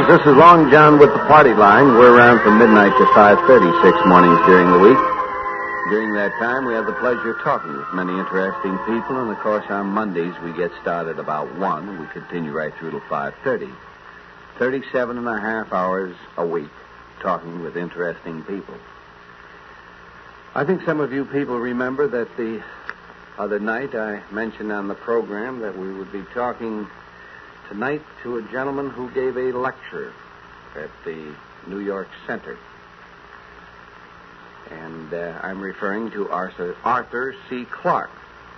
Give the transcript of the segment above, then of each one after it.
This is Long John with the Party Line. We're around from midnight to 5:30 6 mornings during the week. During that time, we have the pleasure of talking with many interesting people, and, of course, on Mondays, we get started about 1, and we continue right through till 5:30. 37 and a half hours a week talking with interesting people. I think some of you people remember that the other night I mentioned on the program that we would be talking tonight to a gentleman who gave a lecture at the New York Center. And I'm referring to Arthur C. Clarke.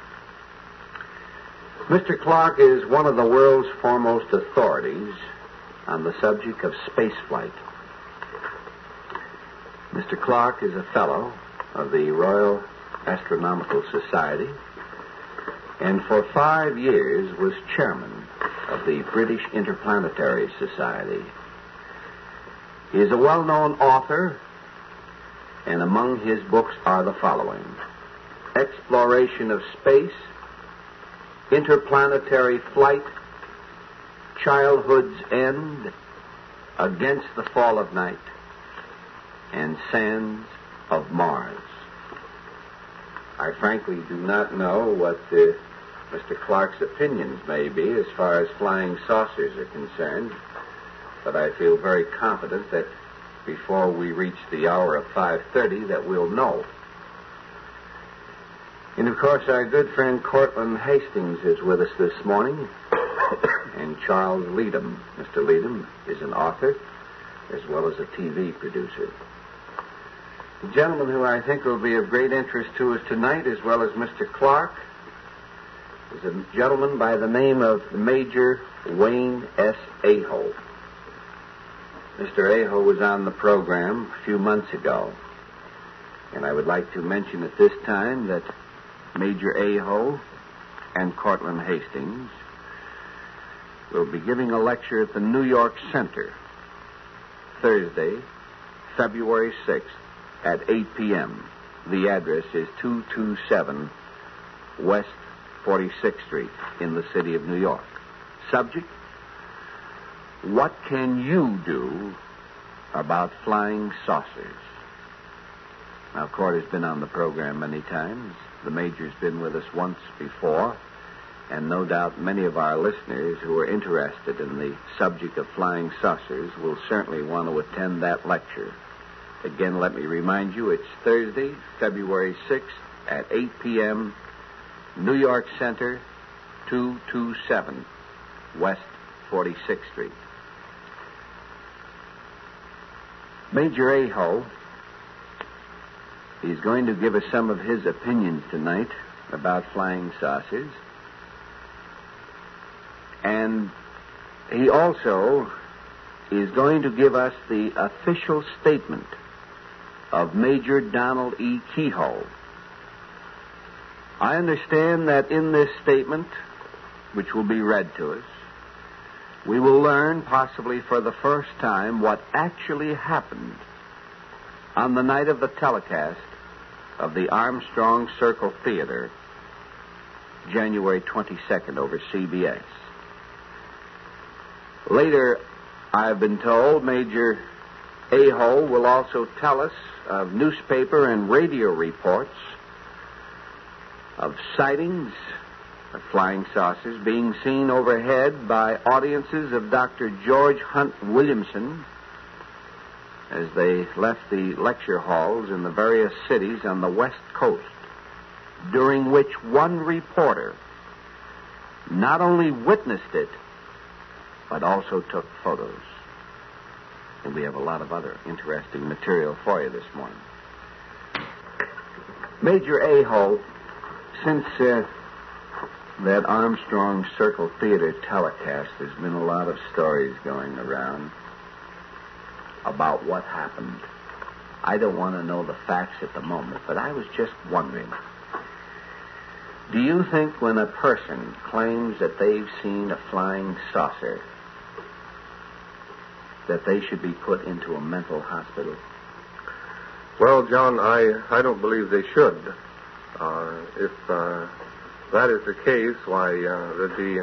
Mr. Clarke is one of the world's foremost authorities on the subject of spaceflight. Mr. Clarke is a fellow of the Royal Astronomical Society, and for 5 years was chairman of the British Interplanetary Society. He is a well-known author, and among his books are the following: Exploration of Space, Interplanetary Flight, Childhood's End, Against the Fall of Night, and Sands of Mars. I frankly do not know what Mr. Clarke's opinions may be as far as flying saucers are concerned, but I feel very confident that before we reach the hour of 5:30 that we'll know. And, of course, our good friend Cortland Hastings is with us this morning, and Charles Leadham. Mr. Leadham is an author as well as a TV producer. The gentleman who I think will be of great interest to us tonight, as well as Mr. Clarke, is a gentleman by the name of Major Wayne S. Aho. Mr. Aho was on the program a few months ago, and I would like to mention at this time that Major Aho and Cortland Hastings will be giving a lecture at the New York Center Thursday, February 6th at 8 p.m. The address is 227 West 46th Street in the city of New York. Subject: what can you do about flying saucers? Now, Court has been on the program many times. The Major's been with us once before, and no doubt many of our listeners who are interested in the subject of flying saucers will certainly want to attend that lecture. Again, let me remind you, it's Thursday, February 6th at 8 p.m., New York Center, 227 West 46th Street. Major Aho is going to give us some of his opinions tonight about flying saucers. And he also is going to give us the official statement of Major Donald E. Keyhoe. I understand that in this statement, which will be read to us, we will learn, possibly for the first time, what actually happened on the night of the telecast of the Armstrong Circle Theater, January 22nd, over CBS. Later, I've been told, Major Aho will also tell us of newspaper and radio reports of sightings of flying saucers being seen overhead by audiences of Dr. George Hunt Williamson as they left the lecture halls in the various cities on the West Coast, during which one reporter not only witnessed it, but also took photos. And we have a lot of other interesting material for you this morning. Major Aho, since that Armstrong Circle Theater telecast, there's been a lot of stories going around about what happened. I don't want to know the facts at the moment, but I was just wondering, do you think when a person claims that they've seen a flying saucer, that they should be put into a mental hospital? Well, John, I don't believe they should. If that is the case, why, there'd be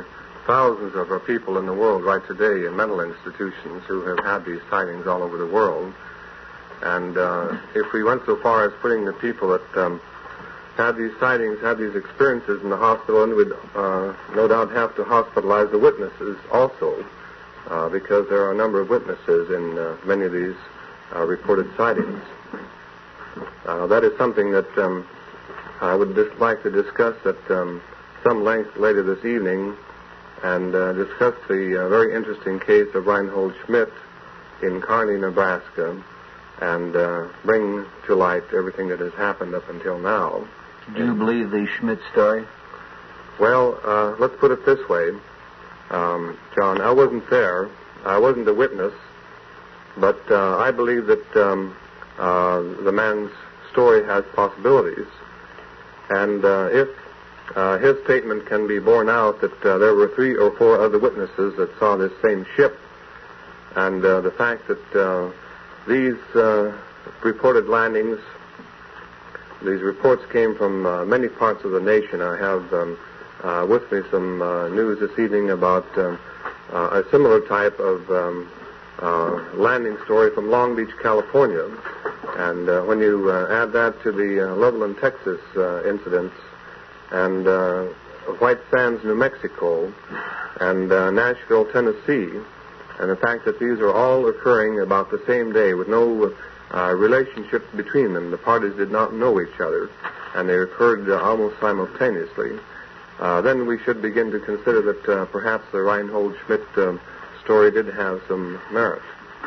thousands of our people in the world right today in mental institutions who have had these sightings all over the world. And if we went so far as putting the people that had these sightings, had these experiences in the hospital, and we'd no doubt have to hospitalize the witnesses also, because there are a number of witnesses in many of these reported sightings. That is something that I would just like to discuss at some length later this evening, and discuss the very interesting case of Reinhold Schmidt in Kearney, Nebraska, and bring to light everything that has happened up until now. Do you believe the Schmidt story? Well, let's put it this way, John. I wasn't there. I wasn't a witness, but I believe that the man's story has possibilities. And if his statement can be borne out that there were 3 or 4 other witnesses that saw this same ship, and the fact that these reported landings, these reports came from many parts of the nation. I have with me some news this evening about a similar type of landing story from Long Beach, California. And when you add that to the Loveland, Texas incidents, and White Sands, New Mexico, and Nashville, Tennessee, and the fact that these are all occurring about the same day with no relationship between them. The parties did not know each other, and they occurred almost simultaneously. Then we should begin to consider that perhaps the Reinhold Schmidt story did have some merit.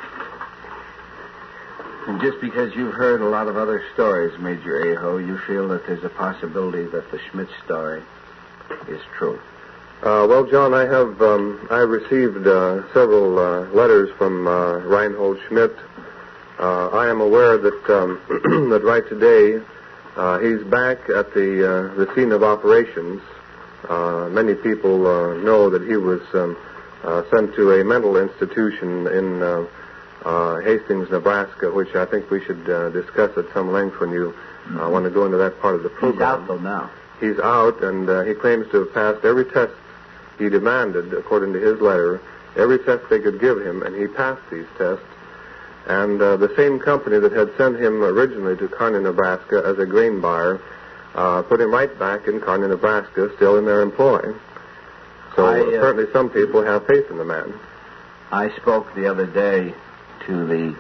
And just because you've heard a lot of other stories, Major Aho, you feel that there's a possibility that the Schmidt story is true? Well, John, I received several letters from Reinhold Schmidt. I am aware that that right today he's back at the scene of operations. Many people know that he was sent to a mental institution in Hastings, Nebraska, which I think we should discuss at some length when you want to go into that part of the program. He's out, though, now. He's out, and he claims to have passed every test he demanded, according to his letter, every test they could give him, and he passed these tests. And the same company that had sent him originally to Kearney, Nebraska as a grain buyer put him right back in Kearney, Nebraska, still in their employ. So apparently some people have faith in the man. I spoke the other day to the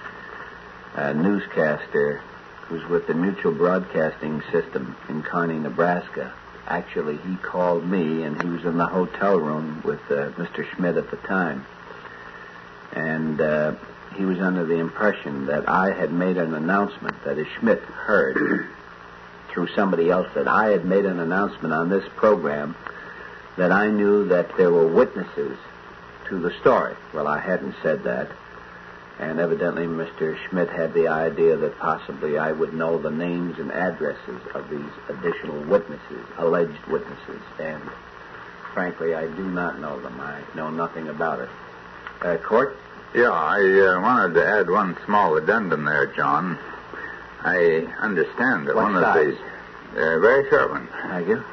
newscaster who's with the Mutual Broadcasting System in Kearney, Nebraska. Actually, he called me, and he was in the hotel room with Mr. Schmidt at the time. And he was under the impression that I had made an announcement, that as Schmidt heard through somebody else, that I had made an announcement on this program that I knew that there were witnesses to the story. Well, I hadn't said that. And evidently Mr. Schmidt had the idea that possibly I would know the names and addresses of these additional witnesses, alleged witnesses. And frankly, I do not know them. I know nothing about it. Court? Yeah, I wanted to add one small addendum there, John. I understand that one of these... very short one. Thank you.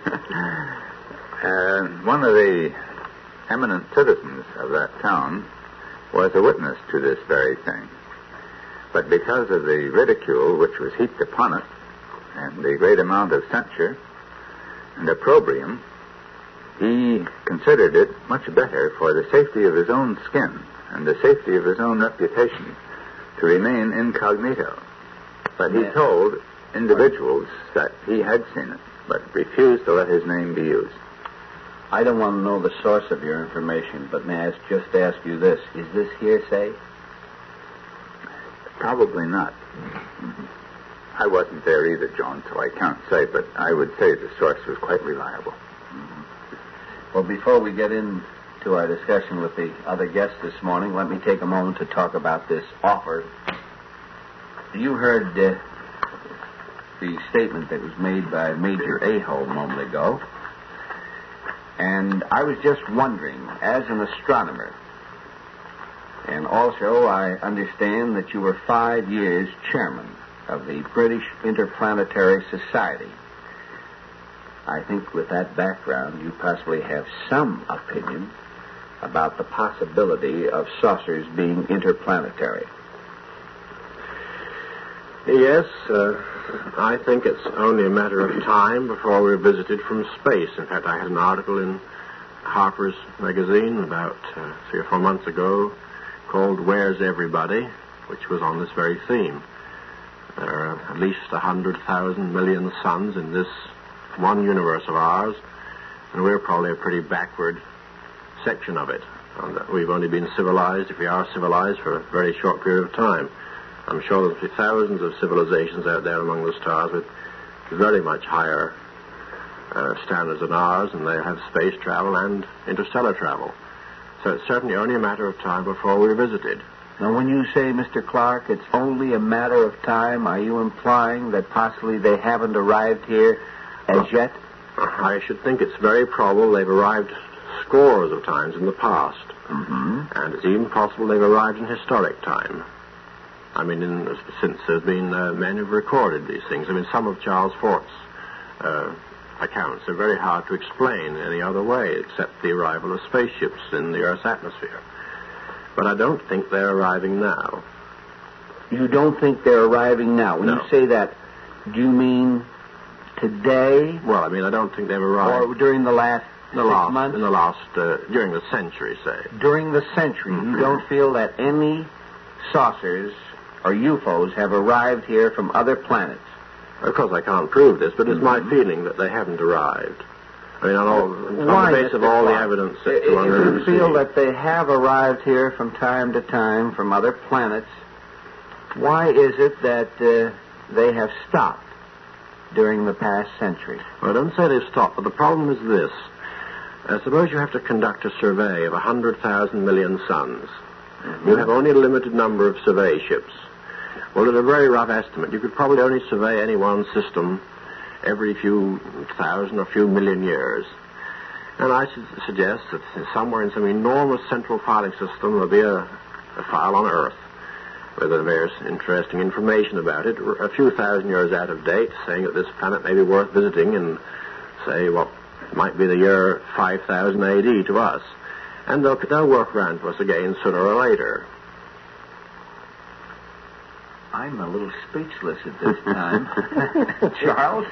One of the eminent citizens of that town was a witness to this very thing. But because of the ridicule which was heaped upon it, and the great amount of censure and opprobrium, he considered it much better for the safety of his own skin and the safety of his own reputation to remain incognito. But he told individuals that he had seen it, but refused to let his name be used. I don't want to know the source of your information, but may I just ask you this. Is this hearsay? Probably not. I wasn't there either, John, so I can't say, but I would say the source was quite reliable. Well, before we get into our discussion with the other guests this morning, let me take a moment to talk about this offer. You heard the statement that was made by Major Aho a moment ago. And I was just wondering, as an astronomer, and also I understand that you were 5 years chairman of the British Interplanetary Society, I think with that background, you possibly have some opinion about the possibility of saucers being interplanetary. Yes, I think it's only a matter of time before we're visited from space. In fact, I had an article in Harper's Magazine about 3 or 4 months ago called Where's Everybody?, which was on this very theme. There are at least 100,000 million suns in this one universe of ours, and we're probably a pretty backward section of it. And we've only been civilized, if we are civilized, for a very short period of time. I'm sure there'll be thousands of civilizations out there among the stars with very much higher standards than ours, and they have space travel and interstellar travel. So it's certainly only a matter of time before we're visited. Now, when you say, Mr. Clark, it's only a matter of time, are you implying that possibly they haven't arrived here as yet? I should think it's very probable they've arrived scores of times in the past. Mm-hmm. And it's even possible they've arrived in historic time. I mean, since there's been men who've recorded these things. I mean, some of Charles Fort's accounts are very hard to explain any other way except the arrival of spaceships in the Earth's atmosphere. But I don't think they're arriving now. You don't think they're arriving now? When No. you say that, do you mean today? Well, I mean, I don't think they've arrived. Or during the last 6 months? During the century, say. During the century. Mm-hmm. You don't feel that any saucers or UFOs have arrived here from other planets? Of course, I can't prove this, but it's my feeling that they haven't arrived. I mean, on the basis of all the evidence that If you feel that they have arrived here from time to time from other planets, why is it that they have stopped during the past century? Well, I don't say they've stopped, but the problem is this. Suppose you have to conduct a survey of 100,000 million suns. Mm-hmm. You have only a limited number of survey ships. Well, at a very rough estimate, you could probably only survey any one system every few thousand or few million years. And I suggest that somewhere in some enormous central filing system there'll be a file on Earth with various interesting information about it, a few thousand years out of date, saying that this planet may be worth visiting in, say, what might be the year 5000 AD to us. And they'll work around to us again sooner or later. I'm a little speechless at this time. Charles?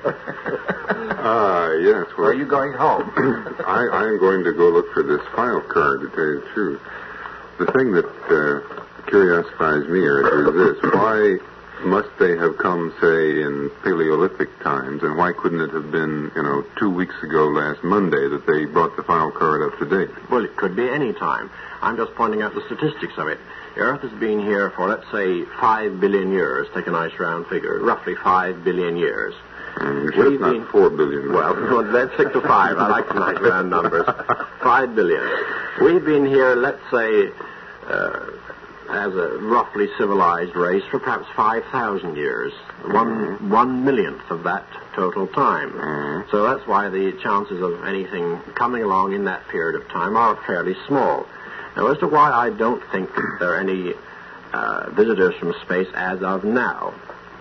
Yes. Well, are you going home? I'm going to go look for this file card, to tell you the truth. The thing that curiosifies me, Arthur, is this. Why must they have come, say, in Paleolithic times, and why couldn't it have been, 2 weeks ago last Monday that they brought the file card up to date? Well, it could be any time. I'm just pointing out the statistics of it. The Earth has been here for, let's say, 5 billion years. Take a nice round figure. Roughly 5 billion years. You're sure it's not 4 billion. Well, let's stick to 5. I like the nice round numbers. 5 billion. We've been here, let's say, as a roughly civilized race for perhaps 5,000 years. One millionth of that total time. Mm-hmm. So that's why the chances of anything coming along in that period of time are fairly small. Now, as to why I don't think there are any visitors from space as of now,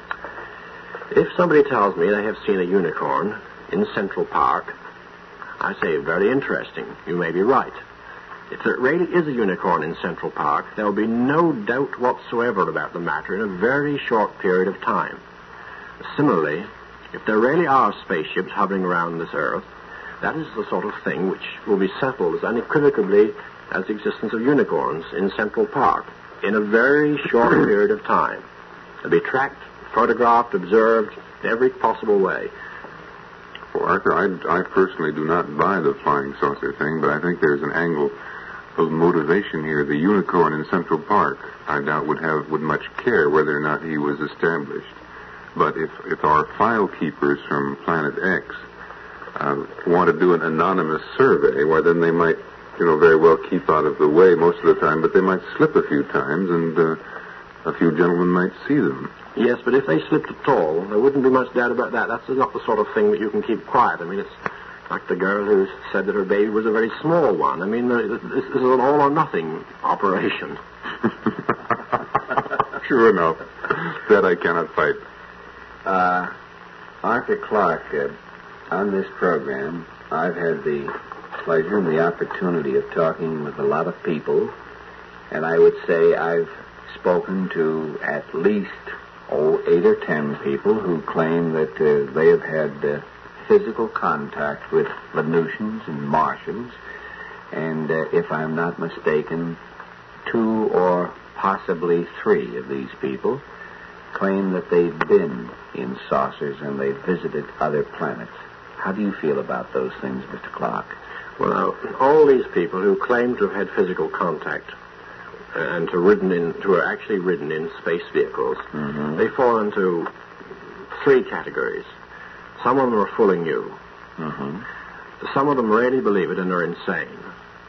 if somebody tells me they have seen a unicorn in Central Park, I say, very interesting. You may be right. If there really is a unicorn in Central Park, there will be no doubt whatsoever about the matter in a very short period of time. Similarly, if there really are spaceships hovering around this Earth, that is the sort of thing which will be settled as unequivocally as the existence of unicorns in Central Park in a very short period of time. They'll be tracked, photographed, observed in every possible way. Well, Arthur, I personally do not buy the flying saucer thing, but I think there's an angle of motivation here. The unicorn in Central Park, I doubt would much care whether or not he was established. But if our file keepers from Planet X want to do an anonymous survey, well, then they might, very well keep out of the way most of the time, but they might slip a few times, and a few gentlemen might see them. Yes, but if they slipped at all, there wouldn't be much doubt about that. That's not the sort of thing that you can keep quiet. I mean, it's like the girl who said that her baby was a very small one. I mean, this is an all-or-nothing operation. Sure enough. That I cannot fight. Arthur Clark, on this program, I've had the pleasure and the opportunity of talking with a lot of people, and I would say I've spoken to at least 8 or 10 people who claim that they have had physical contact with Venusians and Martians, and if I'm not mistaken, 2 or possibly 3 of these people claim that they've been in saucers and they've visited other planets. How do you feel about those things, Mr. Clark? Well, now, all these people who claim to have had physical contact and to are actually ridden in space vehicles, they fall into 3 categories. Some of them are fooling you. Some of them really believe it and are insane.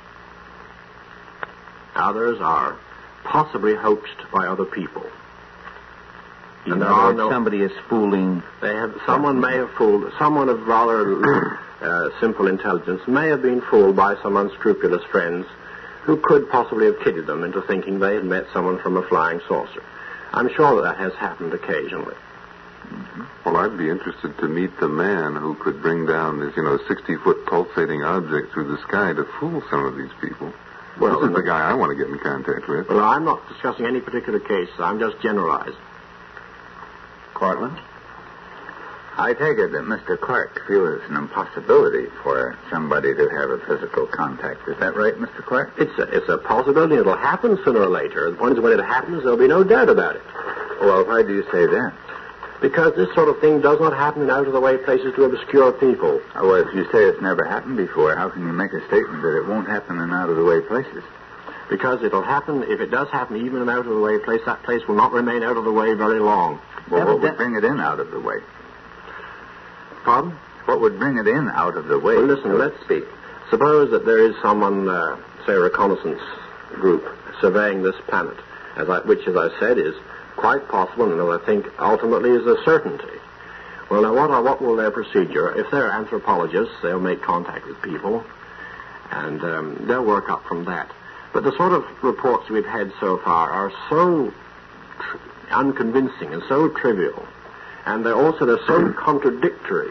Others are possibly hoaxed by other people. And somebody is fooling. Someone may have fooled. Someone of rather simple intelligence may have been fooled by some unscrupulous friends who could possibly have kidded them into thinking they had met someone from a flying saucer. I'm sure that has happened occasionally. Well, I'd be interested to meet the man who could bring down this, 60-foot pulsating object through the sky to fool some of these people. Well, this is the guy I want to get in contact with. Well, I'm not discussing any particular case. I'm just generalizing. Cortlandt? I take it that Mr. Clark feels it's an impossibility for somebody to have a physical contact. Is that right, Mr. Clark? It's a possibility. It'll happen sooner or later. The point is, when it happens, there'll be no doubt about it. Well, why do you say that? Because this sort of thing does not happen in out-of-the-way places to obscure people. Well, if you say it's never happened before, how can you make a statement that it won't happen in out-of-the-way places? Because it'll happen, if it does happen even in an out-of-the-way place, that place will not remain out of the way very long. Well, what would bring it in out of the way? Pardon? What would bring it in out of the way? Well, listen, let's speak. Suppose that there is someone, say a reconnaissance group, surveying this planet, which, as I said, is quite possible, and I think ultimately is a certainty. Well, now, what will their procedure? If they're anthropologists, they'll make contact with people, and they'll work up from that. But the sort of reports we've had so far are so unconvincing and so trivial, and they're so contradictory.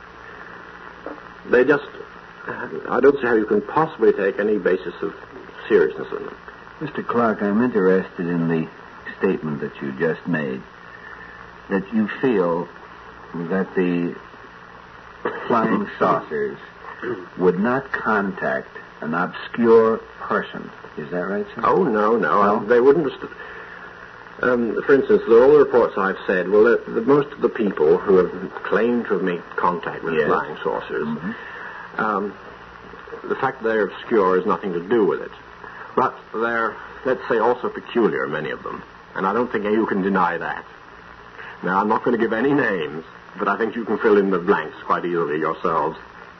I don't see how you can possibly take any basis of seriousness in them. Mr. Clark, I'm interested in the statement that you just made, that you feel that the flying saucers would not contact an obscure person. Is that right, sir? Oh, no. They wouldn't. For instance, all the reports I've said, most of the people who have claimed to have made contact with flying saucers, the fact that they're obscure has nothing to do with it. But they're, let's say, also peculiar, many of them. And I don't think you can deny that. Now, I'm not going to give any names, but I think you can fill in the blanks quite easily yourselves.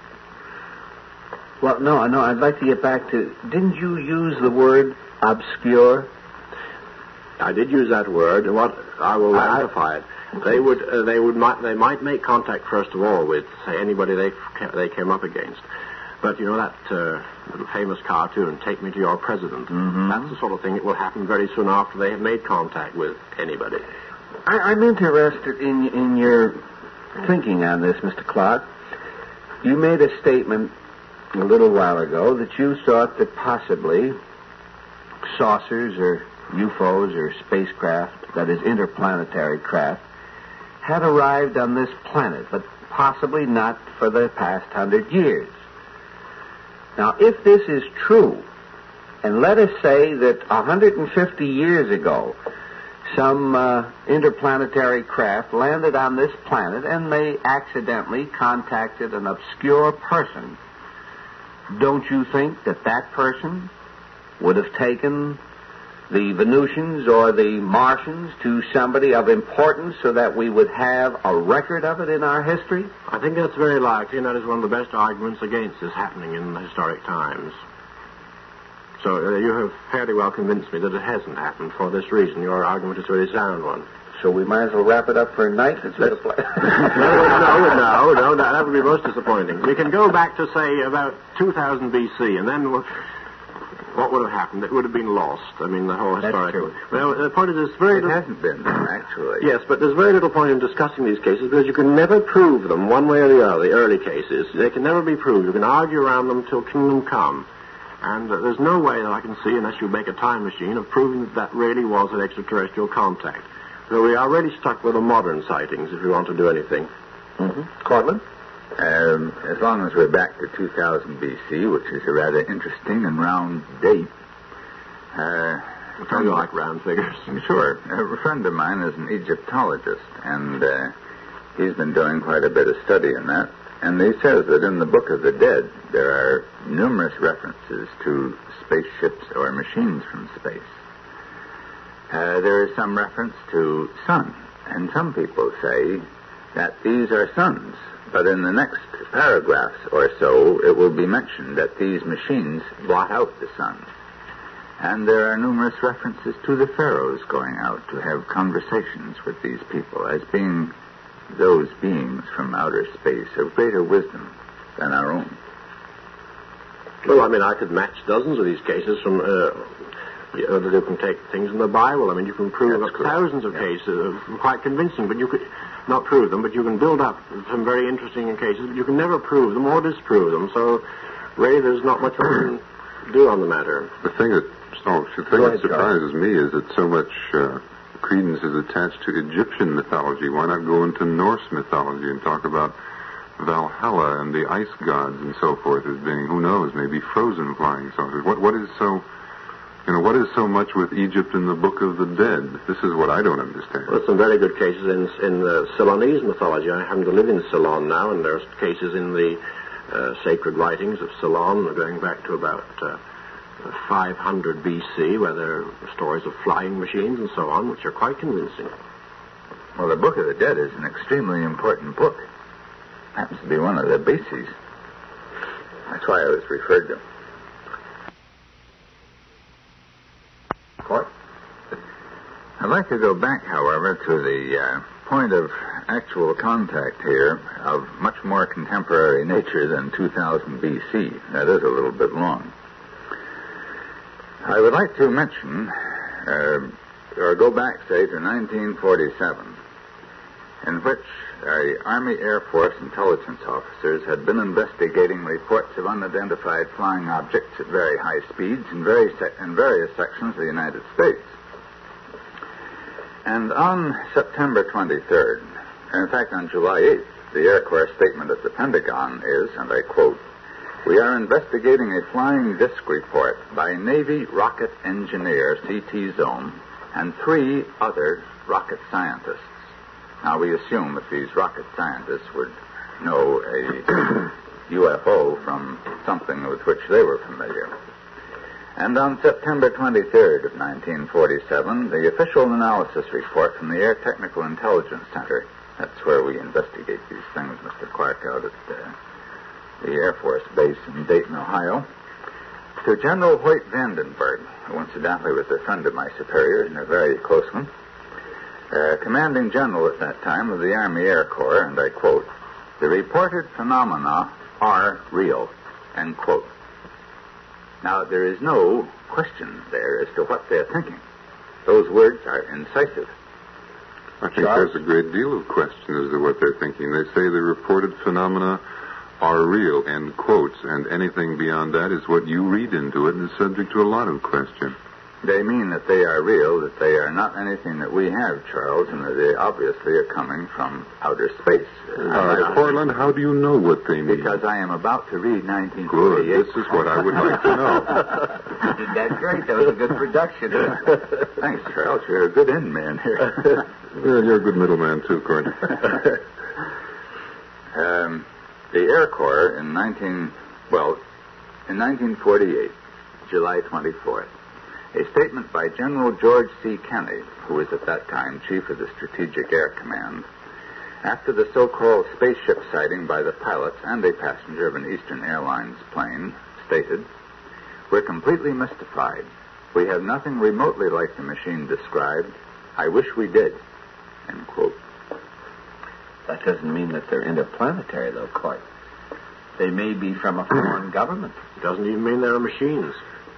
Well, no, I'd like to get back to, didn't you use the word obscure? I did use that word, and I will amplify it. They might make contact first of all with, say, anybody they came up against. But you know that little famous cartoon, "Take Me to Your President." That's the sort of thing that will happen very soon after they have made contact with anybody. I'm interested in your thinking on this, Mr. Clark. You made a statement a little while ago that you thought that possibly saucers or UFOs or spacecraft, that is interplanetary craft, had arrived on this planet, but possibly not for the past 100 years. Now, if this is true, and let us say that 150 years ago, some interplanetary craft landed on this planet and they accidentally contacted an obscure person, don't you think that that person would have taken the Venusians or the Martians to somebody of importance so that we would have a record of it in our history? I think that's very likely, and that is one of the best arguments against this happening in historic times. So you have fairly well convinced me that it hasn't happened for this reason. Your argument is a very sound one. So we might as well wrap it up for a night instead of play. No, that would be most disappointing. We can go back to, say, about 2000 B.C., and then what would have happened? It would have been lost. I mean, the whole historical... true. Well, the point is, there's very It little... hasn't been, actually. Yes, but there's very little point in discussing these cases because you can never prove them one way or the other, the early cases. They can never be proved. You can argue around them till kingdom come. And there's no way that I can see, unless you make a time machine, of proving that that really was an extraterrestrial contact. So we are really stuck with the modern sightings if we want to do anything. Mm-hmm. Cortland? As long as we're back to 2000 BC, which is a rather interesting and round date. How do you like round figures? Sure. A friend of mine is an Egyptologist, and he's been doing quite a bit of study in that. And he says that in the Book of the Dead, there are numerous references to spaceships or machines from space. There is some reference to sun, and some people say that these are suns. But in the next paragraphs or so, it will be mentioned that these machines blot out the sun. And there are numerous references to the pharaohs going out to have conversations with these people as being those beings from outer space of greater wisdom than our own. Well, I mean, I could match dozens of these cases from... that you can take things in the Bible. I mean, you can prove up thousands of cases, quite convincing, but you could not prove them, but you can build up some very interesting cases, but you can never prove them or disprove them. So, really, there's not much we can do on the matter. The thing that surprises me is that so much credence is attached to Egyptian mythology. Why not go into Norse mythology and talk about Valhalla and the ice gods and so forth as being, who knows, maybe frozen flying saucers? What is so much with Egypt in the Book of the Dead? This is what I don't understand. Well, there's some very good cases in the Ceylonese mythology. I happen to live in Ceylon now, and there's cases in the sacred writings of Ceylon going back to about 500 BC, where there are stories of flying machines and so on, which are quite convincing. Well, the Book of the Dead is an extremely important book. Happens to be one of the bases. That's why I was referred to. Court? I'd like to go back, however, to the point of actual contact here of much more contemporary nature than 2000 BC. That is a little bit long. I would like to mention, or go back, say, to 1947, in which Army Air Force intelligence officers had been investigating reports of unidentified flying objects at very high speeds in various sections of the United States. And on September 23rd, in fact on July 8th, the Air Corps statement at the Pentagon is, and I quote, "We are investigating a flying disc report by Navy rocket engineer C.T. Zone and 3 other rocket scientists." Now, we assume that these rocket scientists would know a UFO from something with which they were familiar. And on September 23rd of 1947, the official analysis report from the Air Technical Intelligence Center, that's where we investigate these things, Mr. Clark, out at the Air Force Base in Dayton, Ohio, to General Hoyt Vandenberg, who incidentally was a friend of my superior and a very close one, commanding general at that time of the Army Air Corps, and I quote, "The reported phenomena are real," end quote. Now, there is no question there as to what they're thinking. Those words are incisive. I think there's a great deal of question as to what they're thinking. They say the reported phenomena are real, end quotes, and anything beyond that is what you read into it and is subject to a lot of question. They mean that they are real, that they are not anything that we have, Charles, and that they obviously are coming from outer space. Portland, how do you know what they mean? Because I am about to read 1948. Good. This is what I would like to know. You did that great. That was a good production. Thanks, Charles. You're a good end man here. You're a good middleman, too, Court. The Air Corps in 1948, July 24th, a statement by General George C. Kenney, who was at that time chief of the Strategic Air Command, after the so-called spaceship sighting by the pilots and a passenger of an Eastern Airlines plane, stated, "We're completely mystified. We have nothing remotely like the machine described. I wish we did," end quote. That doesn't mean that they're interplanetary, though, Court. They may be from a foreign government. It doesn't even mean they're machines.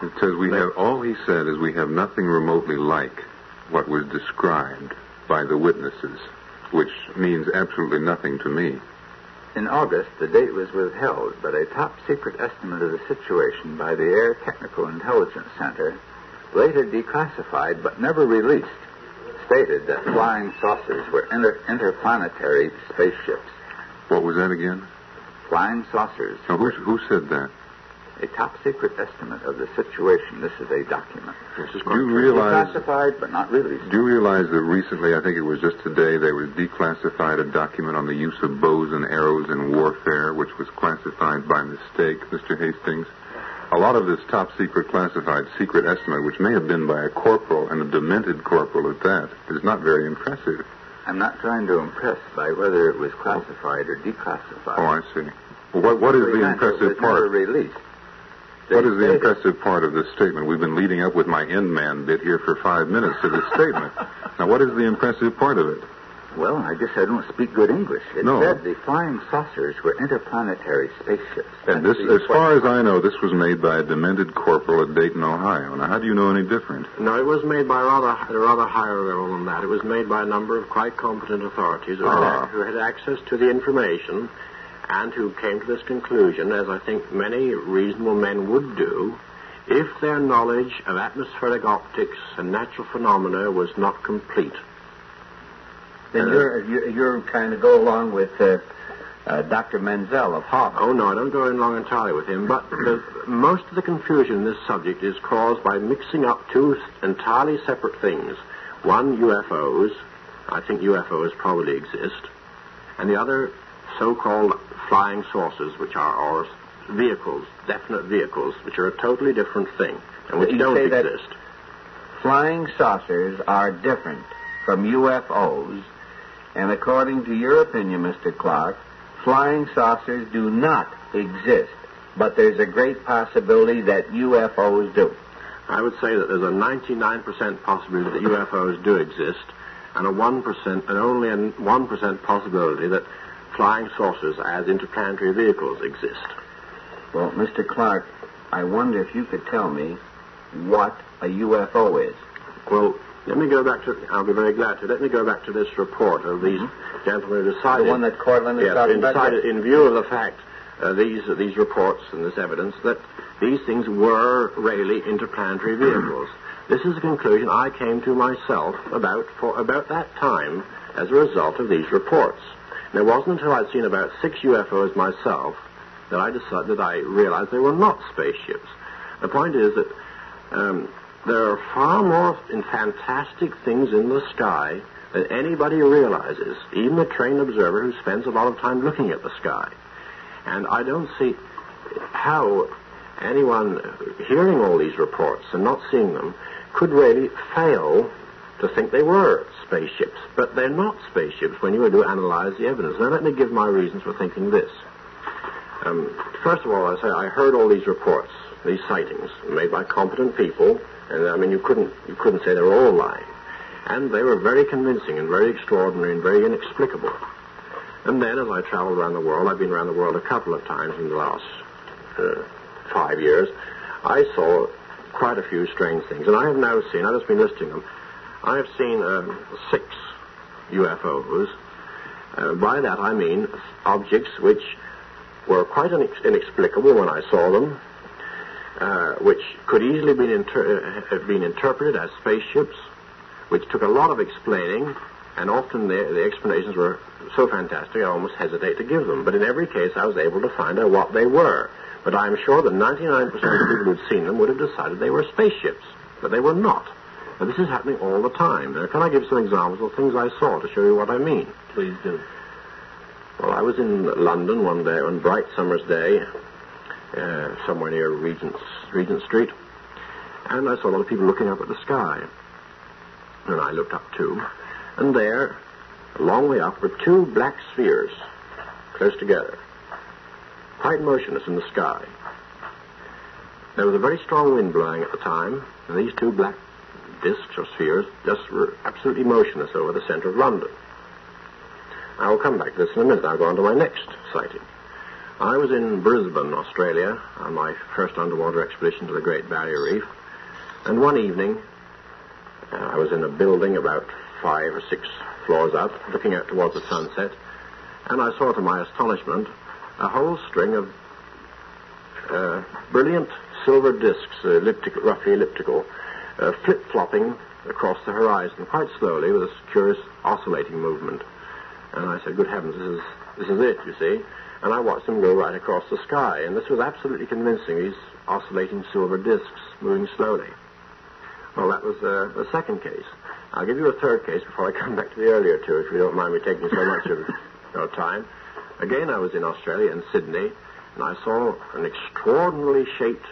It says all he said is we have nothing remotely like what was described by the witnesses, which means absolutely nothing to me. In August, the date was withheld, but a top-secret estimate of the situation by the Air Technical Intelligence Center, later declassified but never released, stated that flying saucers were interplanetary spaceships. What was that again? Flying saucers. Now, who said that? A top-secret estimate of the situation. This is a document. Do you realize... Declassified, but not released. Do you realize that recently, I think it was just today, they was declassified a document on the use of bows and arrows in warfare, which was classified by mistake, Mr. Hastings? A lot of this top-secret classified secret estimate, which may have been by a corporal, and a demented corporal at that, is not very impressive. I'm not trying to impress by whether it was classified or declassified. Oh, I see. Well, what is the impressive part? Never released. What is the impressive part of this statement? We've been leading up with my end man bit here for 5 minutes to this statement. Now, what is the impressive part of it? Well, I guess I don't speak good English. It No. said the flying saucers were interplanetary spaceships. And this, as far as I know, this was made by a demented corporal at Dayton, Ohio. Now, how do you know any different? No, it was made by a rather higher level than that. It was made by a number of quite competent authorities who had access to the information and who came to this conclusion, as I think many reasonable men would do, if their knowledge of atmospheric optics and natural phenomena was not complete. Then you're kind of go along with Dr. Menzel of Harvard. Oh, no, I don't go in long entirely with him, but most of the confusion in this subject is caused by mixing up two entirely separate things. One, UFOs. I think UFOs probably exist. And the other, so-called flying saucers, which are vehicles, definite vehicles, which are a totally different thing, and which don't exist. Flying saucers are different from UFOs, and according to your opinion, Mr. Clark, flying saucers do not exist, but there's a great possibility that UFOs do. I would say that there's a 99% possibility that UFOs do exist, and only a 1% possibility that flying saucers as interplanetary vehicles exist. Well, Mr. Clark, I wonder if you could tell me what a UFO is. Well, let me go back to, I'll be very glad to, let me go back to this report of these gentlemen who decided... The one that Cortland is talking about? Decided, in view of the fact, these reports and this evidence, that these things were really interplanetary vehicles. This is a conclusion I came to myself about that time as a result of these reports. And it wasn't until I'd seen about 6 UFOs myself that I realized they were not spaceships. The point is that there are far more fantastic things in the sky than anybody realizes, even a trained observer who spends a lot of time looking at the sky. And I don't see how anyone hearing all these reports and not seeing them could really fail to think they were spaceships. But they're not spaceships when you do analyze the evidence. Now, let me give my reasons for thinking this. First of all, I heard all these reports, these sightings, made by competent people, and I mean, you couldn't say they were all lying. And they were very convincing and very extraordinary and very inexplicable. And then, as I traveled around the world, I've been around the world a couple of times in the last 5 years, I saw quite a few strange things. And I have now seen, I've just been listing them, I have seen 6 UFOs. By that I mean objects which were quite inexplicable when I saw them, which could easily have been interpreted as spaceships, which took a lot of explaining, and often the explanations were so fantastic I almost hesitate to give them. But in every case I was able to find out what they were. But I'm sure that 99% of people who'd seen them would have decided they were spaceships, but they were not. And this is happening all the time. Now, can I give some examples of things I saw to show you what I mean? Please do. Well, I was in London one day, one bright summer's day, somewhere near Regent Street, and I saw a lot of people looking up at the sky. And I looked up too, and there, a long way up, were 2 black spheres, close together, quite motionless in the sky. There was a very strong wind blowing at the time, and these 2 black discs or spheres just were absolutely motionless over the center of London. I will come back to this in a minute. I'll go on to my next sighting. I was in Brisbane, Australia, on my first underwater expedition to the Great Barrier Reef. And one evening, I was in a building about 5 or 6 floors up, looking out towards the sunset, and I saw, to my astonishment, a whole string of brilliant silver discs, roughly elliptical, flip-flopping across the horizon quite slowly with a curious oscillating movement. And I said, good heavens, this is it, you see. And I watched them go right across the sky, and this was absolutely convincing, these oscillating silver discs moving slowly. Well, that was the second case. I'll give you a third case before I come back to the earlier two, if you don't mind me taking so much of your time. Again, I was in Australia, in Sydney, and I saw an extraordinarily shaped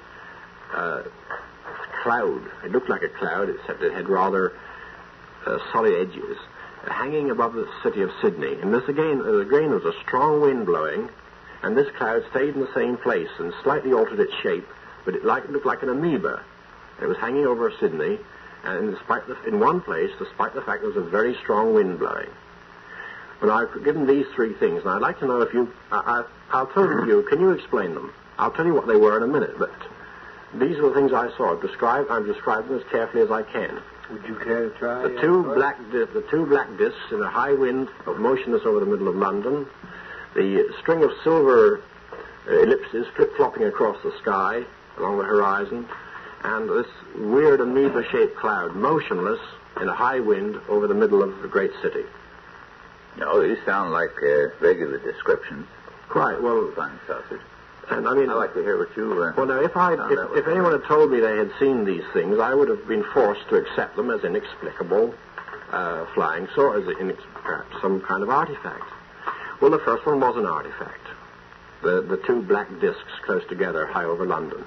cloud. It looked like a cloud, except it had rather solid edges, hanging above the city of Sydney. And this again was a strong wind blowing, and this cloud stayed in the same place and slightly altered its shape, but it looked like an amoeba. It was hanging over Sydney, and in one place, despite the fact there was a very strong wind blowing. But I've given these three things, and I'd like to know if you... I'll tell you, can you explain them? I'll tell you what they were in a minute, but these are the things I saw. I've described them as carefully as I can. Would you care to try? The two black discs in a high wind, motionless over the middle of London. The string of silver ellipses flip-flopping across the sky along the horizon. And this weird amoeba-shaped cloud, motionless in a high wind over the middle of the great city. No, these sound like regular descriptions. Quite, well... Flying saucers. And I mean... I'd like to hear what you... well, now, if anyone had told me they had seen these things, I would have been forced to accept them as inexplicable flying saucers, perhaps some kind of artifact. Well, the first one was an artifact. The two black discs close together high over London.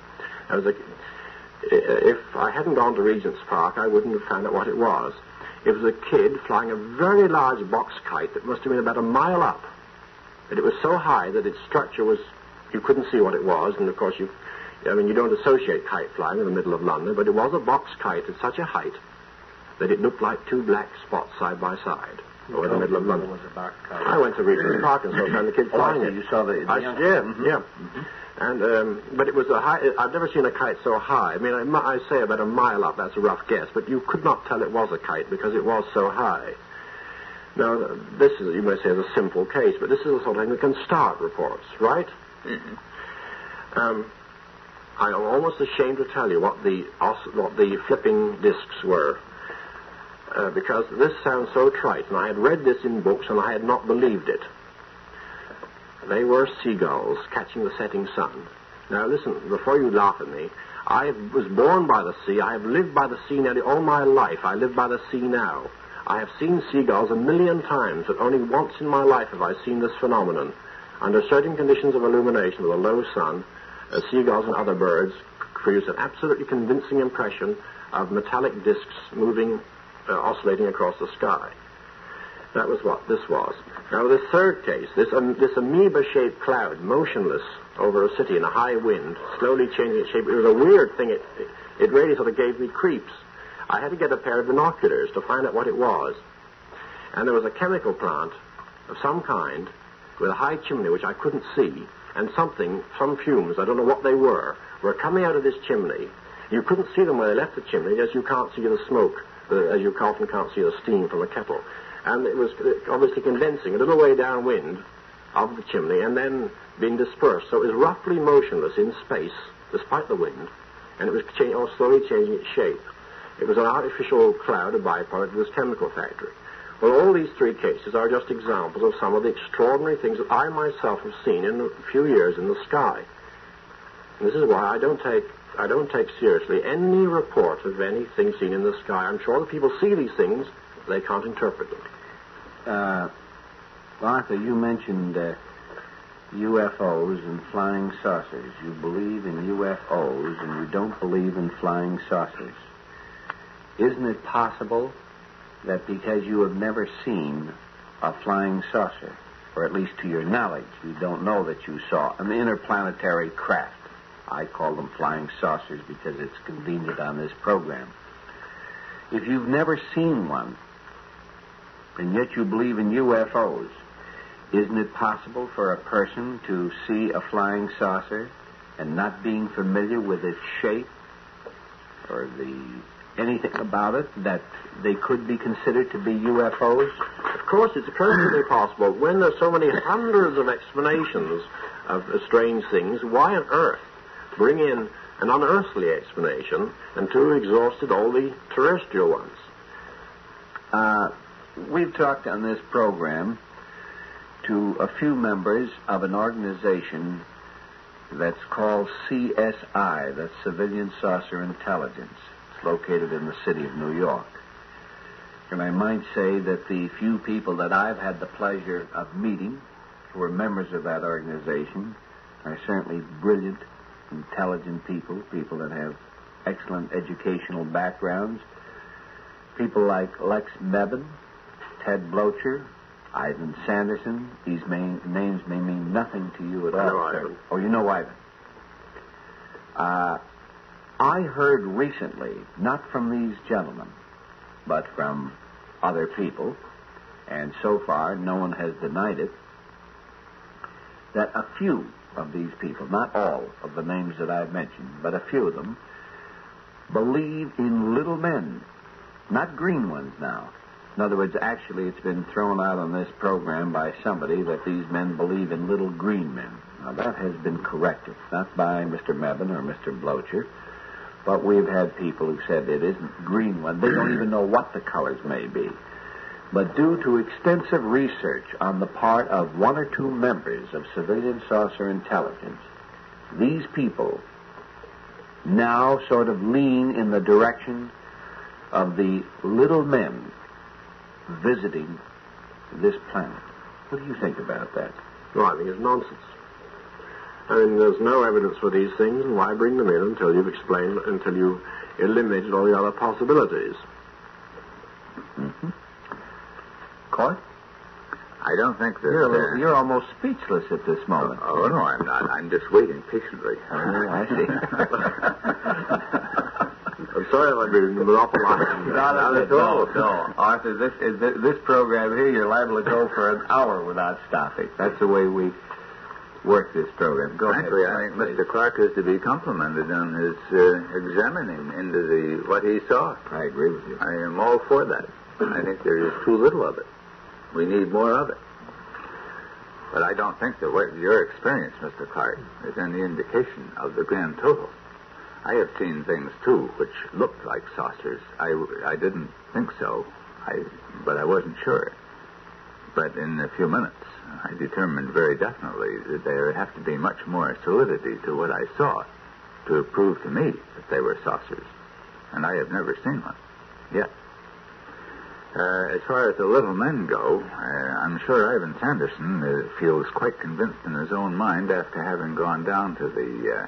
If I hadn't gone to Regent's Park, I wouldn't have found out what it was. It was a kid flying a very large box kite that must have been about a mile up. But it was so high that its structure was... You couldn't see what it was, and of course you don't associate kite flying in the middle of London, but it was a box kite at such a height that it looked like two black spots side by side over the middle of London. Was a box kite. I went to Regent's Park and saw the kid flying it. You saw the... Yeah. Mm-hmm. And but it was a high. I've never seen a kite so high. I mean, I say about a mile up. That's a rough guess, but you could not tell it was a kite because it was so high. Now, this is, you may say, is a simple case, but this is the sort of thing that can start reports, right? Mm-hmm. I'm almost ashamed to tell you what the flipping discs were, because this sounds so trite, and I had read this in books and I had not believed it. They were seagulls catching the setting sun. Now, listen, before you laugh at me, I was born by the sea. I have lived by the sea nearly all my life. I live by the sea now. I have seen seagulls 1,000,000 times, but only once in my life have I seen this phenomenon. Under certain conditions of illumination with a low sun, seagulls and other birds produce an absolutely convincing impression of metallic discs moving, oscillating across the sky. That was what this was. Now, the third case, this amoeba-shaped cloud, motionless over a city in a high wind, slowly changing its shape. It was a weird thing. It really sort of gave me creeps. I had to get a pair of binoculars to find out what it was. And there was a chemical plant of some kind with a high chimney, which I couldn't see, and some fumes, I don't know what they were coming out of this chimney. You couldn't see them when they left the chimney, as you can't see the smoke, as you often can't see the steam from a kettle. And it was obviously condensing a little way downwind of the chimney and then being dispersed. So it was roughly motionless in space, despite the wind, and it was slowly changing its shape. It was an artificial cloud, a byproduct of this chemical factory. Well, all these three cases are just examples of some of the extraordinary things that I myself have seen in a few years in the sky. And this is why I don't take seriously any report of anything seen in the sky. I'm sure that people see these things, they can't interpret them. Arthur, you mentioned UFOs and flying saucers. You believe in UFOs and you don't believe in flying saucers. Isn't it possible that because you have never seen a flying saucer, or at least to your knowledge, you don't know that you saw an interplanetary craft? I call them flying saucers because it's convenient on this program. If you've never seen one, and yet you believe in UFOs, Isn't it possible for a person to see a flying saucer and not being familiar with its shape or anything about it that they could be considered to be UFOs? Of course, it's perfectly possible. When there's so many hundreds of explanations of strange things, why on earth bring in an unearthly explanation until we've exhausted all the terrestrial ones? We've talked on this program to a few members of an organization that's called CSI, that's Civilian Saucer Intelligence. It's located in the city of New York. And I might say that the few people that I've had the pleasure of meeting who are members of that organization are certainly brilliant, intelligent people that have excellent educational backgrounds. People like Lex Mebane, Ted Blocher, Ivan Sanderson. These names may mean nothing to you at all. I know sir. Ivan. Oh, you know Ivan. I heard recently, not from these gentlemen, but from other people, and so far no one has denied it, that a few of these people, not all of the names that I've mentioned, but a few of them, believe in little men, not green ones now. In other words, actually it's been thrown out on this program by somebody that these men believe in little green men. Now that has been corrected, not by Mr. Mebane or Mr. Blocher, but we've had people who said it isn't green one. They don't even know what the colors may be. But due to extensive research on the part of one or two members of Civilian Saucer Intelligence, these people now sort of lean in the direction of the little men visiting this planet. What do you think about that? Well, I think it's nonsense. I mean, there's no evidence for these things, and why bring them in until you've explained, until you've eliminated all the other possibilities? Mm-hmm. Court? I don't think that... You're almost speechless at this moment. Oh, no, I'm not. I'm just waiting patiently. I see. I'm sorry if I've been monopolizing. Not at all. No. Arthur, this program here, you're liable to go for an hour without stopping. That's the way we work this program. Go Frankly, ahead. I think Mr. Clark is to be complimented on his examining into what he saw. I agree with you. I am all for that. I think there is too little of it. We need more of it. But I don't think that what your experience, Mr. Clark, is any indication of the grand total. I have seen things, too, which looked like saucers. I didn't think so, but I wasn't sure. But in a few minutes, I determined very definitely that there would have to be much more solidity to what I saw to prove to me that they were saucers. And I have never seen one yet. As far as the little men go, I'm sure Ivan Sanderson feels quite convinced in his own mind after having gone down to the,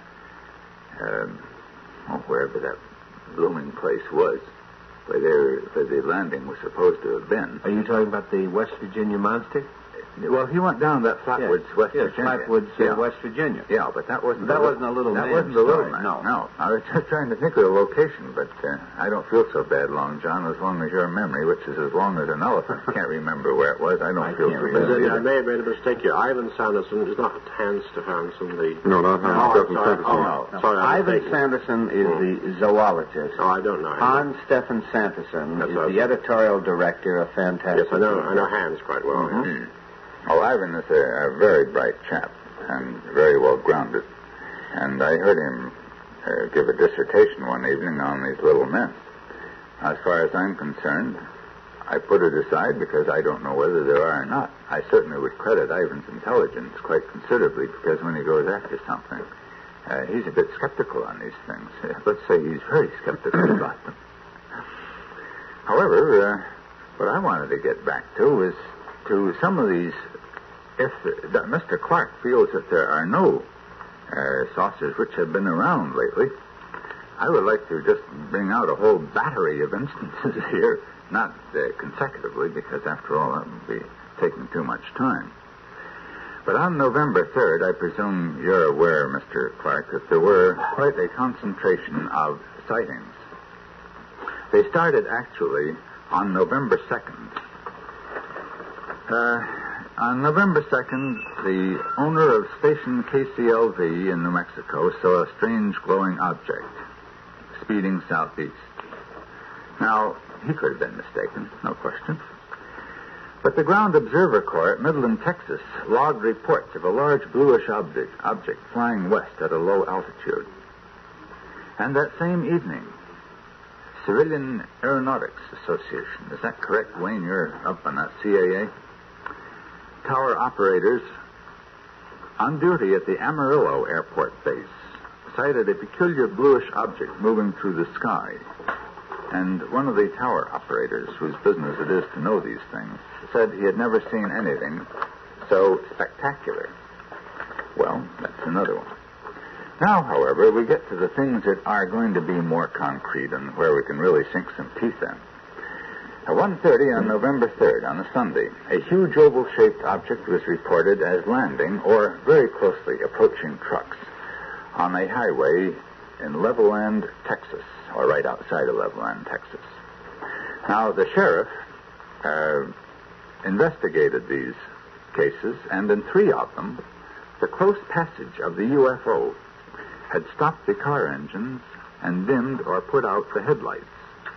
wherever that blooming place was, where the landing was supposed to have been. Are you talking about the West Virginia monster? Well, he went down that Flatwoods, West Virginia. Flatwoods, West Virginia. Yeah, but that wasn't a little man. That wasn't a little story. man. No. I was just trying to think of the location, but I don't feel so bad, Long John, as long as your memory, which is as long as an elephant, can't remember where it was. I don't feel so bad I either. may have made a mistake here. Ivan Sanderson is not Hans Stefansson, the... No, not Hans Stefansson. Oh, no. Sorry, Ivan Sanderson is the zoologist. Oh, I don't know him. Hans Stefan Sanderson is right. the editorial director of Fantastic. Yes, I know Hans quite well. Mm-hmm. Yes. Oh, Ivan is a very bright chap and very well grounded. And I heard him give a dissertation one evening on these little men. As far as I'm concerned, I put it aside because I don't know whether there are or not. I certainly would credit Ivan's intelligence quite considerably because when he goes after something, he's a bit skeptical on these things. Let's say he's very skeptical about them. However, what I wanted to get back to is to some of these, if Mr. Clark feels that there are no saucers which have been around lately, I would like to just bring out a whole battery of instances here, not consecutively, because after all that would be taking too much time. But on November 3rd, I presume you're aware, Mr. Clark, that there were quite a concentration of sightings. They started actually on November 2nd. On November 2nd, the owner of station KCLV in New Mexico saw a strange glowing object speeding southeast. Now, he could have been mistaken, no question. But the Ground Observer Corps at Midland, Texas, logged reports of a large bluish object flying west at a low altitude. And that same evening, Civilian Aeronautics Association, is that correct, Wayne? You're up on that CAA? Tower operators on duty at the Amarillo Airport Base sighted a peculiar bluish object moving through the sky. And one of the tower operators, whose business it is to know these things, said he had never seen anything so spectacular. Well, that's another one. Now, however, we get to the things that are going to be more concrete and where we can really sink some teeth in. At 1:30 on November 3rd, on a Sunday, a huge oval-shaped object was reported as landing or very closely approaching trucks on a highway in Levelland, Texas, or right outside of Levelland, Texas. Now, the sheriff investigated these cases, and in 3 of them, the close passage of the UFO had stopped the car engines and dimmed or put out the headlights.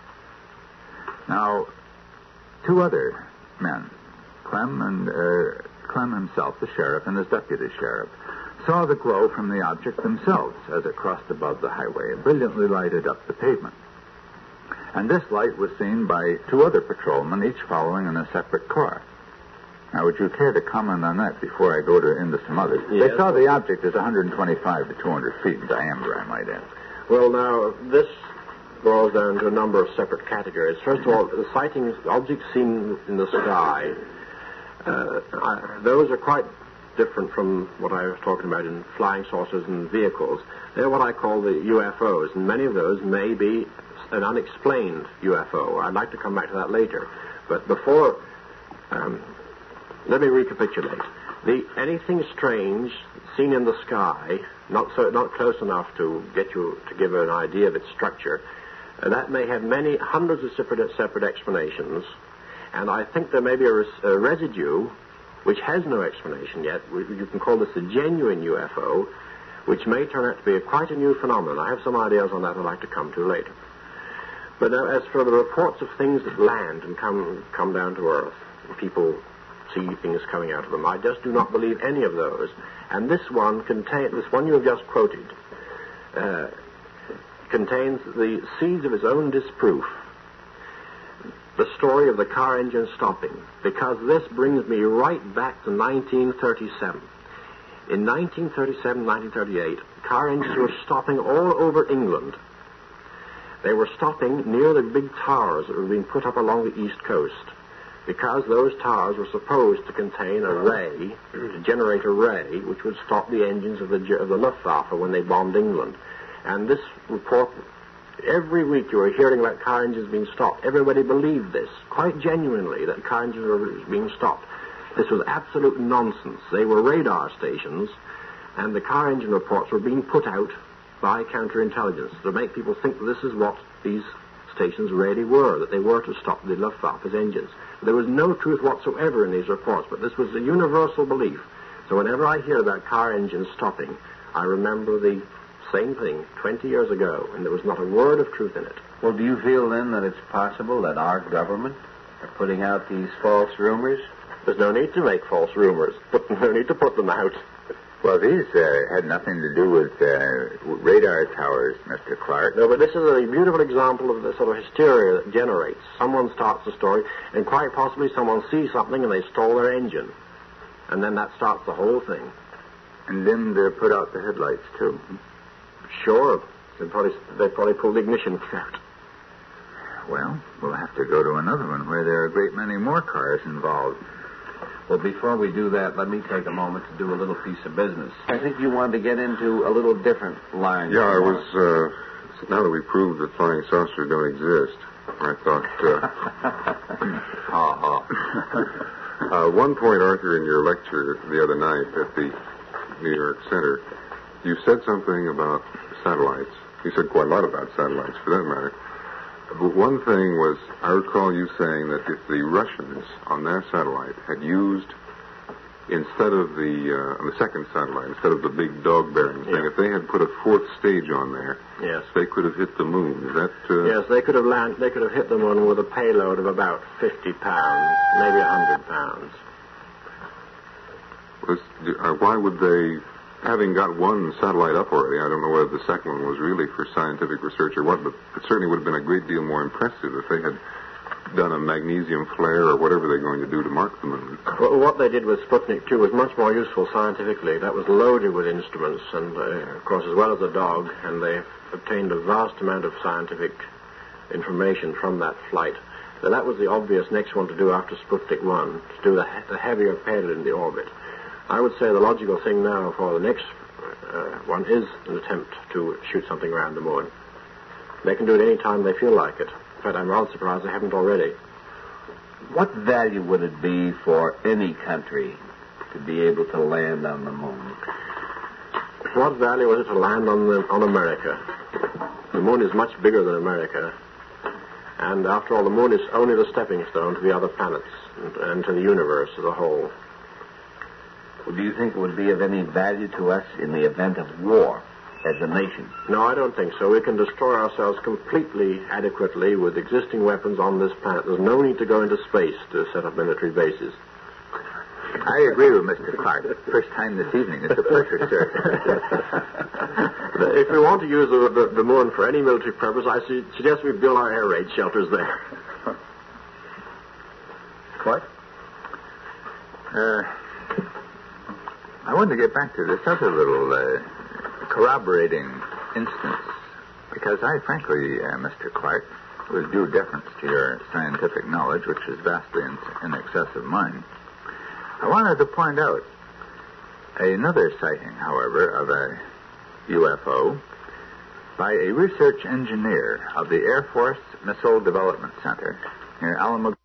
Now, 2 other men, Clem himself, the sheriff, and his deputy sheriff, saw the glow from the object themselves as it crossed above the highway and brilliantly lighted up the pavement. And this light was seen by 2 other patrolmen, each following in a separate car. Now, would you care to comment on that before I go into some others? Yes. They saw the object as 125 to 200 feet in diameter, I might add. Well, now, this boils down to a number of separate categories. First of all, the sightings, objects seen in the sky, those are quite different from what I was talking about in flying saucers and vehicles. They're what I call the UFOs, and many of those may be an unexplained UFO. I'd like to come back to that later. But before, let me recapitulate. Anything strange seen in the sky, not close enough to get you to give an idea of its structure, that may have many hundreds of separate explanations, and I think there may be a residue which has no explanation yet. You can call this a genuine UFO, which may turn out to be quite a new phenomenon. I have some ideas on that I'd like to come to later. But now, as for the reports of things that land and come down to Earth, people see things coming out of them, I just do not believe any of those. And this one you have just quoted, contains the seeds of its own disproof. The story of the car engine stopping, because this brings me right back to 1937. In 1937, 1938, car engines were stopping all over England. They were stopping near the big towers that were being put up along the east coast, because those towers were supposed to contain a ray, to generate a ray, which would stop the engines of the Luftwaffe when they bombed England. And this report, every week you were hearing about car engines being stopped. Everybody believed this, quite genuinely, that car engines were being stopped. This was absolute nonsense. They were radar stations, and the car engine reports were being put out by counterintelligence to make people think that this is what these stations really were, that they were to stop the Luftwaffe's engines. There was no truth whatsoever in these reports, but this was a universal belief. So whenever I hear about car engines stopping, I remember the same thing 20 years ago, and there was not a word of truth in it. Well, do you feel then that it's possible that our government are putting out these false rumors? There's no need to make false rumors, but no need to put them out. Well, these had nothing to do with radar towers, Mr. Clark. No, but this is a beautiful example of the sort of hysteria that generates. Someone starts a story, and quite possibly someone sees something and they stole their engine. And then that starts the whole thing. And then they put out the headlights, too. Sure. They probably pulled the ignition out. Well, we'll have to go to another one where there are a great many more cars involved. Well, before we do that, let me take a moment to do a little piece of business. I think you wanted to get into a little different line. Yeah, I was, now that we proved that flying saucers don't exist, I thought, one point, Arthur, in your lecture the other night at the New York Center, you said something about satellites. You said quite a lot about satellites, for that matter. But one thing was, I recall you saying that if the Russians on their satellite had used instead of on the second satellite, instead of the big dog-bearing thing, Yeah. if they had put a fourth stage on there, Yes. they could have hit the moon. Is that... Yes, they could have hit the moon with a payload of about 50 pounds, maybe 100 pounds. Why would they, having got one satellite up already, I don't know whether the second one was really for scientific research or what, but it certainly would have been a great deal more impressive if they had done a magnesium flare or whatever they're going to do to mark the moon. Well, what they did with Sputnik 2 was much more useful scientifically. That was loaded with instruments, and of course, as well as the dog, and they obtained a vast amount of scientific information from that flight. So that was the obvious next one to do after Sputnik 1, to do the heavier payload in the orbit. I would say the logical thing now for the next one is an attempt to shoot something around the moon. They can do it any time they feel like it. In fact, I'm rather surprised they haven't already. What value would it be for any country to be able to land on the moon? What value is it to land on America? The moon is much bigger than America. And after all, the moon is only the stepping stone to the other planets and to the universe as a whole. Well, do you think it would be of any value to us in the event of war as a nation? No, I don't think so. We can destroy ourselves completely adequately with existing weapons on this planet. There's no need to go into space to set up military bases. I agree with Mr. Clark. First time this evening. It's a pleasure, sir. If we want to use the moon for any military purpose, I suggest we build our air raid shelters there. What? I want to get back to this other little corroborating instance, because I frankly, Mr. Clark, with due deference to your scientific knowledge, which is vastly in excess of mine, I wanted to point out another sighting, however, of a UFO by a research engineer of the Air Force Missile Development Center near Alamogordo.